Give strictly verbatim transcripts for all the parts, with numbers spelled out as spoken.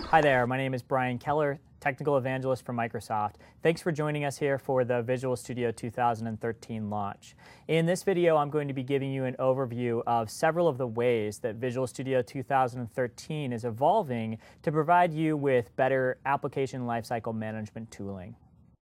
Hi there, my name is Brian Keller, Technical Evangelist for Microsoft. Thanks for joining us here for the Visual Studio two thousand thirteen launch. In this video, I'm going to be giving you an overview of several of the ways that Visual Studio two thousand thirteen is evolving to provide you with better application lifecycle management tooling.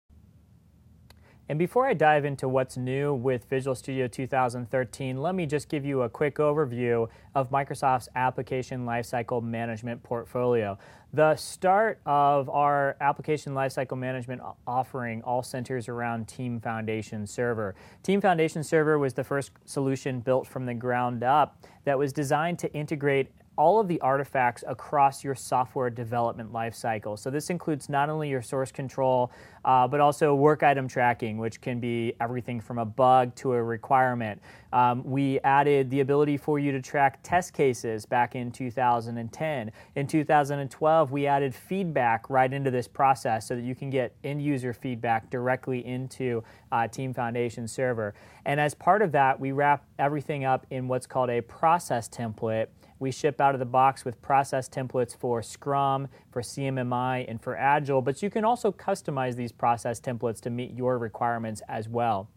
And before I dive into what's new with Visual Studio two thousand thirteen, let me just give you a quick overview of Microsoft's application lifecycle management portfolio. The start of our application lifecycle management offering all centers around Team Foundation Server. Team Foundation Server was the first solution built from the ground up that was designed to integrate all of the artifacts across your software development lifecycle. So this includes not only your source control, uh, but also work item tracking, which can be everything from a bug to a requirement. Um, we added the ability for you to track test cases back in two thousand ten. In two thousand twelve, we added feedback right into this process so that you can get end user feedback directly into uh, Team Foundation Server. And as part of that, we wrap everything up in what's called a process template. We ship out of the box with process templates for Scrum, for C M M I, and for Agile, but you can also customize these process templates to meet your requirements as well.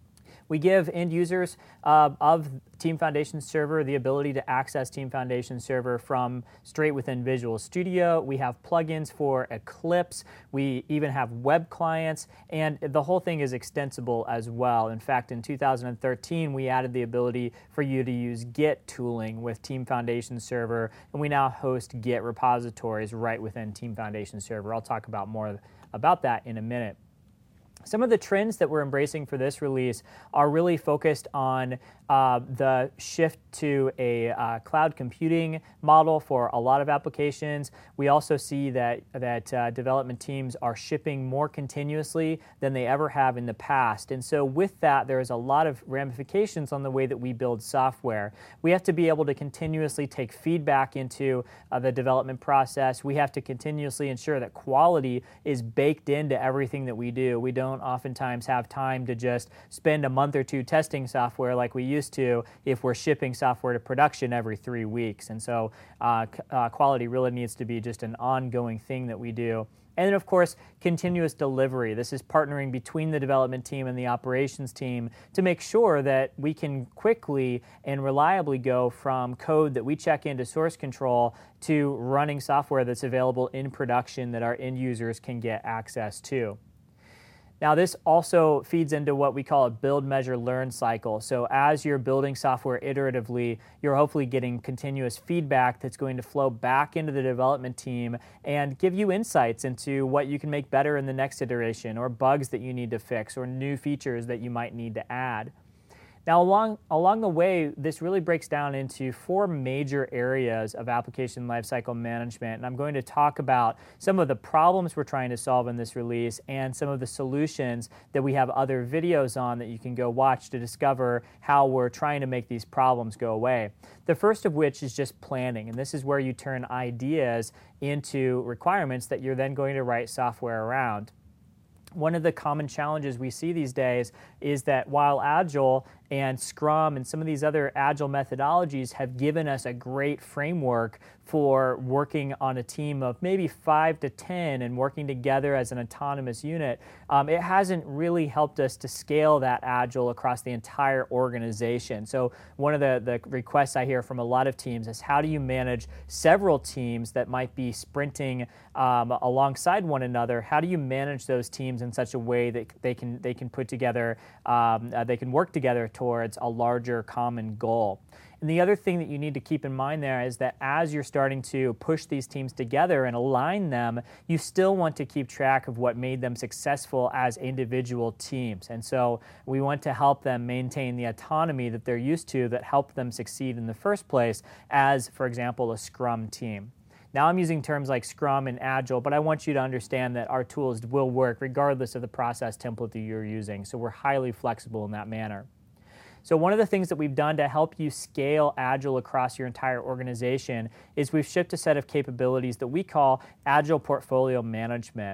We give end users uh, of Team Foundation Server the ability to access Team Foundation Server from straight within Visual Studio. We have plugins for Eclipse. We even have web clients, and the whole thing is extensible as well. In fact, in two thousand thirteen, we added the ability for you to use Git tooling with Team Foundation Server, and we now host Git repositories right within Team Foundation Server. I'll talk about more about that in a minute. Some of the trends that we're embracing for this release are really focused on uh, the shift to a uh, cloud computing model for a lot of applications. We also see that, that uh, development teams are shipping more continuously than they ever have in the past. And so with that, there's a lot of ramifications on the way that we build software. We have to be able to continuously take feedback into uh, the development process. We have to continuously ensure that quality is baked into everything that we do. We don't oftentimes have time to just spend a month or two testing software like we used to if we're shipping software to production every three weeks. And so uh, uh, quality really needs to be just an ongoing thing that we do. And then, of course, continuous delivery. This is partnering between the development team and the operations team to make sure that we can quickly and reliably go from code that we check into source control to running software that's available in production that our end users can get access to. Now, this also feeds into what we call a build, measure, learn cycle. So as you're building software iteratively, you're hopefully getting continuous feedback that's going to flow back into the development team and give you insights into what you can make better in the next iteration, or bugs that you need to fix, or new features that you might need to add. Now, along, along the way, this really breaks down into four major areas of application lifecycle management, and I'm going to talk about some of the problems we're trying to solve in this release and some of the solutions that we have other videos on that you can go watch to discover how we're trying to make these problems go away. The first of which is just planning, and this is where you turn ideas into requirements that you're then going to write software around. One of the common challenges we see these days is that while Agile and Scrum and some of these other Agile methodologies have given us a great framework for working on a team of maybe five to ten and working together as an autonomous unit, um, it hasn't really helped us to scale that Agile across the entire organization. So one of the, the requests I hear from a lot of teams is, how do you manage several teams that might be sprinting um, alongside one another? How do you manage those teams in such a way that they can, they can put together, um, uh, they can work together towards a larger common goal? And the other thing that you need to keep in mind there is that as you're starting to push these teams together and align them, you still want to keep track of what made them successful as individual teams. And so we want to help them maintain the autonomy that they're used to that helped them succeed in the first place as, for example, a Scrum team. Now, I'm using terms like Scrum and Agile, but I want you to understand that our tools will work regardless of the process template that you're using. So we're highly flexible in that manner. So one of the things that we've done to help you scale Agile across your entire organization is we've shipped a set of capabilities that we call Agile Portfolio Management.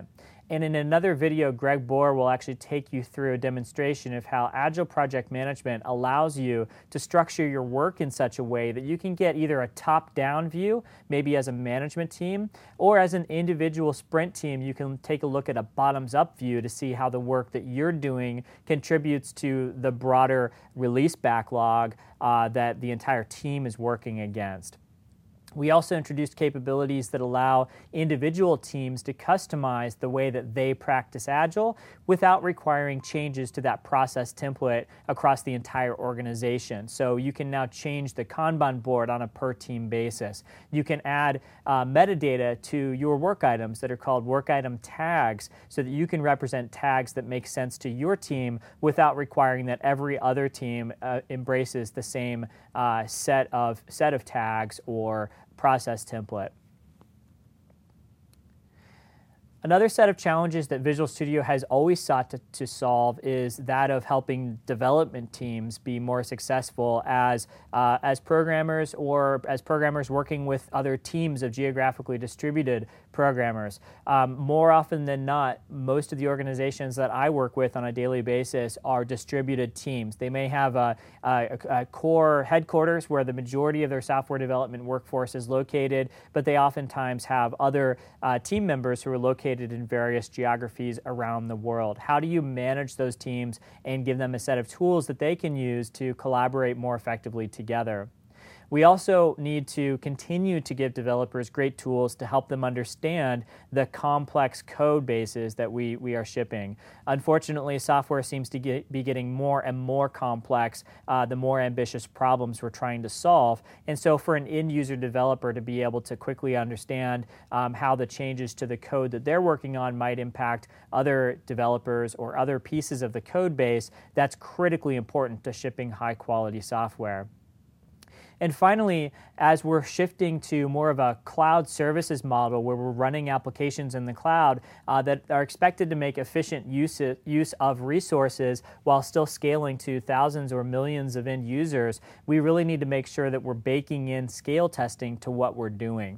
And in another video, Greg Bohr will actually take you through a demonstration of how Agile project management allows you to structure your work in such a way that you can get either a top-down view, maybe as a management team, or as an individual sprint team, you can take a look at a bottoms-up view to see how the work that you're doing contributes to the broader release backlog uh, that the entire team is working against. We also introduced capabilities that allow individual teams to customize the way that they practice Agile without requiring changes to that process template across the entire organization. So you can now change the Kanban board on a per team basis. You can add uh, metadata to your work items that are called work item tags so that you can represent tags that make sense to your team without requiring that every other team uh, embraces the same uh, set of, set of tags or process template. Another set of challenges that Visual Studio has always sought to, to solve is that of helping development teams be more successful as, uh, as programmers or as programmers working with other teams of geographically distributed programmers. Um, more often than not, most of the organizations that I work with on a daily basis are distributed teams. They may have a, a, a core headquarters where the majority of their software development workforce is located, but they oftentimes have other uh, team members who are located in various geographies around the world. How do you manage those teams and give them a set of tools that they can use to collaborate more effectively together? We also need to continue to give developers great tools to help them understand the complex code bases that we, we are shipping. Unfortunately, software seems to get, be getting more and more complex uh, the more ambitious problems we're trying to solve. And so for an end-user developer to be able to quickly understand um, how the changes to the code that they're working on might impact other developers or other pieces of the code base, that's critically important to shipping high-quality software. And finally, as we're shifting to more of a cloud services model where we're running applications in the cloud uh, that are expected to make efficient use, use of resources while still scaling to thousands or millions of end users, we really need to make sure that we're baking in scale testing to what we're doing.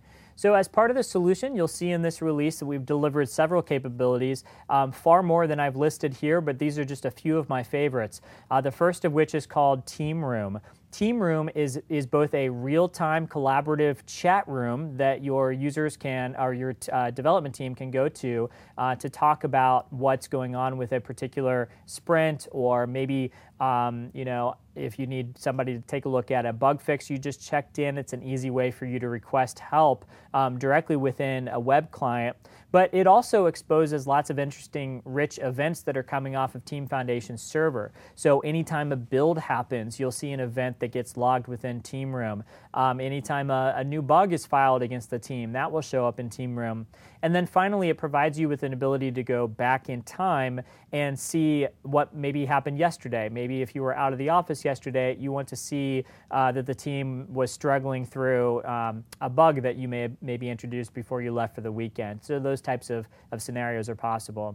So as part of the solution, you'll see in this release that we've delivered several capabilities, um, far more than I've listed here, but these are just a few of my favorites. Uh, the first of which is called Team Room. Team Room is, is both a real-time collaborative chat room that your users can, or your uh, development team can go to uh, to talk about what's going on with a particular sprint, or maybe um, you know, if you need somebody to take a look at a bug fix you just checked in, it's an easy way for you to request help um, directly within a web client. But it also exposes lots of interesting, rich events that are coming off of Team Foundation's server. So anytime a build happens, you'll see an event that gets logged within Team Room. Um, anytime a, a new bug is filed against the team, that will show up in Team Room. And then finally, it provides you with an ability to go back in time and see what maybe happened yesterday. Maybe if you were out of the office yesterday, you want to see uh, that the team was struggling through um, a bug that you may have maybe introduced before you left for the weekend. So those types of, of scenarios are possible.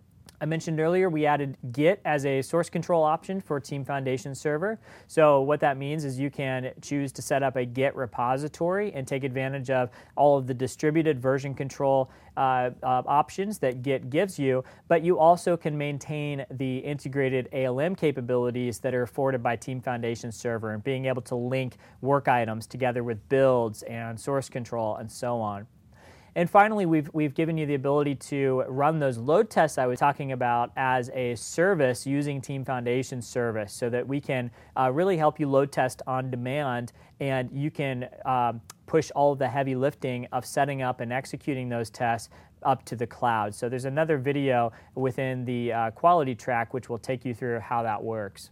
I mentioned earlier we added Git as a source control option for Team Foundation server. So what that means is you can choose to set up a Git repository and take advantage of all of the distributed version control uh, uh, options that Git gives you, but you also can maintain the integrated A L M capabilities that are afforded by Team Foundation server, and being able to link work items together with builds and source control and so on. And finally, we've, we've given you the ability to run those load tests I was talking about as a service using Team Foundation service, so that we can uh, really help you load test on demand, and you can um, push all of the heavy lifting of setting up and executing those tests up to the cloud. So there's another video within the uh, quality track which will take you through how that works.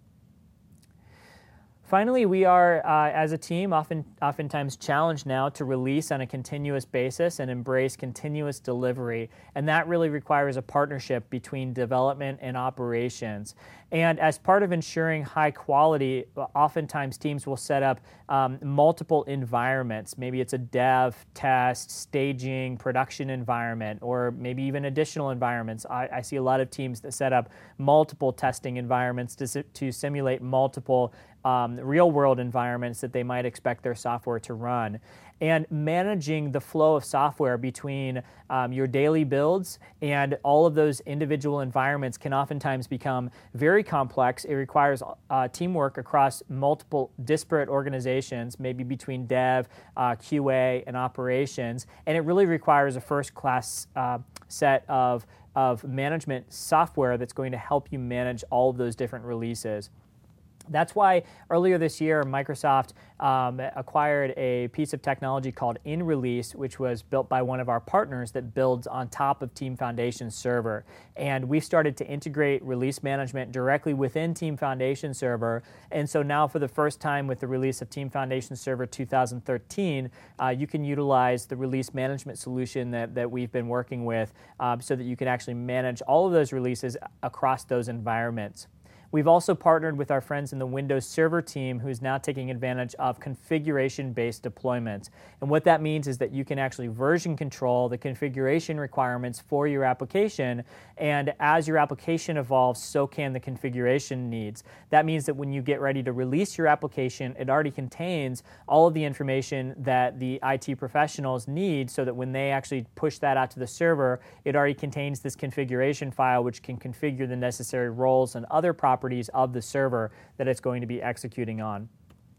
Finally, we are, uh, as a team, often, oftentimes challenged now to release on a continuous basis and embrace continuous delivery. And that really requires a partnership between development and operations. And as part of ensuring high quality, oftentimes teams will set up um, multiple environments. Maybe it's a dev, test, staging, production environment, or maybe even additional environments. I, I see a lot of teams that set up multiple testing environments to, to simulate multiple um, real-world environments that they might expect their software to run. And managing the flow of software between um, your daily builds and all of those individual environments can oftentimes become very complex. It requires uh, teamwork across multiple disparate organizations, maybe between dev, uh, Q A, and operations, and it really requires a first-class uh, set of, of management software that's going to help you manage all of those different releases. That's why earlier this year, Microsoft um, acquired a piece of technology called InRelease, which was built by one of our partners that builds on top of Team Foundation Server. And we started to integrate release management directly within Team Foundation Server. And so now for the first time with the release of Team Foundation Server two thousand thirteen, uh, you can utilize the release management solution that, that we've been working with uh, so that you can actually manage all of those releases across those environments. We've also partnered with our friends in the Windows Server team who's now taking advantage of configuration-based deployments. And what that means is that you can actually version control the configuration requirements for your application, and as your application evolves, so can the configuration needs. That means that when you get ready to release your application, it already contains all of the information that the I T professionals need so that when they actually push that out to the server, it already contains this configuration file which can configure the necessary roles and other properties properties of the server that it's going to be executing on.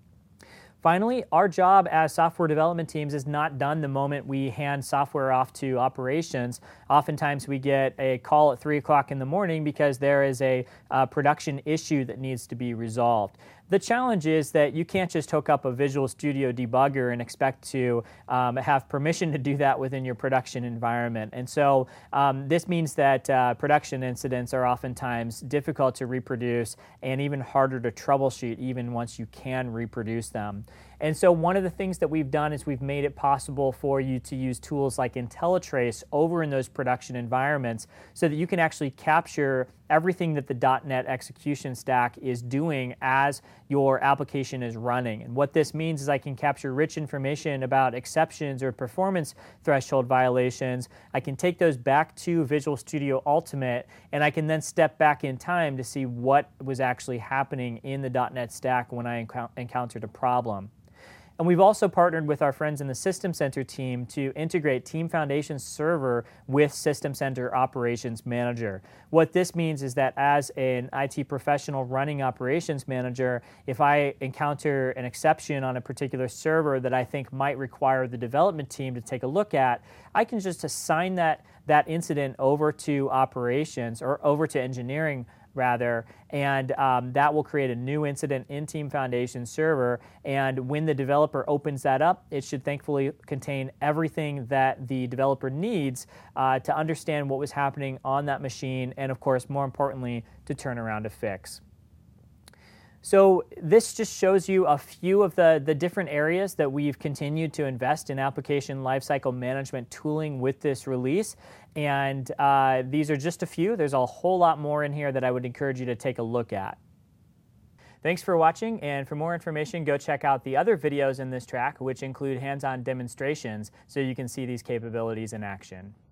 Finally, our job as software development teams is not done the moment we hand software off to operations. Oftentimes we get a call at three o'clock in the morning because there is a uh, production issue that needs to be resolved. The challenge is that you can't just hook up a Visual Studio debugger and expect to um, have permission to do that within your production environment. And so um, this means that uh, production incidents are oftentimes difficult to reproduce and even harder to troubleshoot even once you can reproduce them. And so one of the things that we've done is we've made it possible for you to use tools like IntelliTrace over in those production environments so that you can actually capture everything that the dot net execution stack is doing as your application is running. And what this means is I can capture rich information about exceptions or performance threshold violations. I can take those back to Visual Studio Ultimate, and I can then step back in time to see what was actually happening in the dot net stack when I encou- encountered a problem. And we've also partnered with our friends in the System Center team to integrate Team Foundation Server with System Center Operations Manager. What this means is that as an I T professional running Operations Manager, if I encounter an exception on a particular server that I think might require the development team to take a look at, I can just assign that, that incident over to operations or over to engineering rather, and um, that will create a new incident in Team Foundation Server, and when the developer opens that up, it should thankfully contain everything that the developer needs uh, to understand what was happening on that machine, and of course, more importantly, to turn around a fix. So this just shows you a few of the, the different areas that we've continued to invest in application lifecycle management tooling with this release. And uh, these are just a few. There's a whole lot more in here that I would encourage you to take a look at. Thanks for watching, and for more information, go check out the other videos in this track, which include hands-on demonstrations so you can see these capabilities in action.